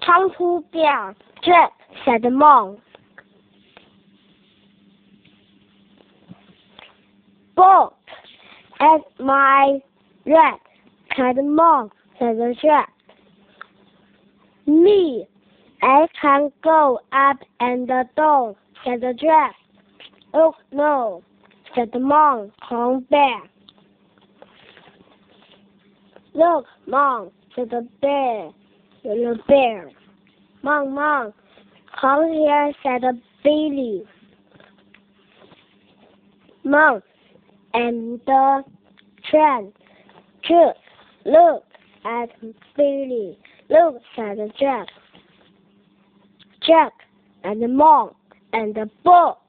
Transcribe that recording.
Come to bear, Jack, said the monk. Balk at my rat, cried the monk, said the Jack. Me, I can go up and down, said the Jack. Oh no, said the monk, come back. Look, monk, said the bear. Monk, come here, said Billy. Monk and the tramp just look at Billy. Look, said Jack. Jack and the monk and the bull